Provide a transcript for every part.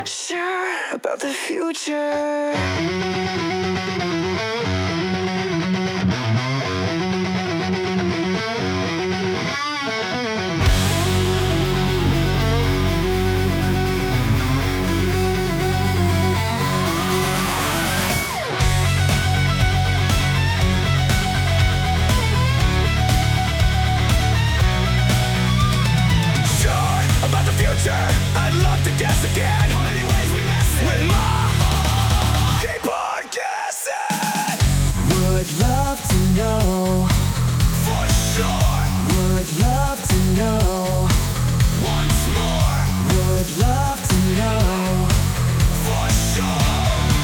Sure about the future. I'd love to guess again. How many ways we miss it? With my keep on guessing. Would love to know. For sure. Would love to know. Once more. Would love to know. For sure.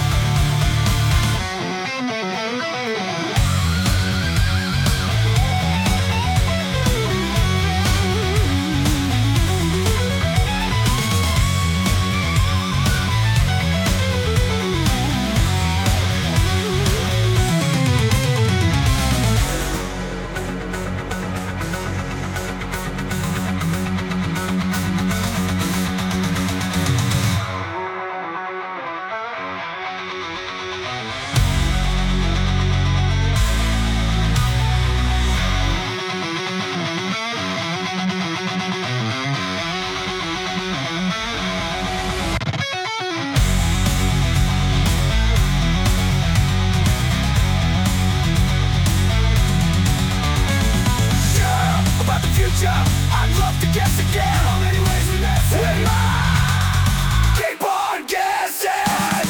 I'd love to guess again. How many ways we miss it? With my keep on guessing.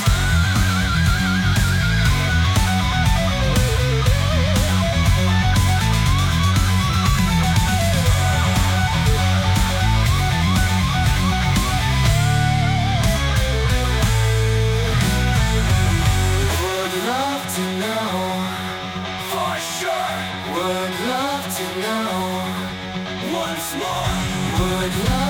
Would love to know. For sure. Would love to know. Once more. Would love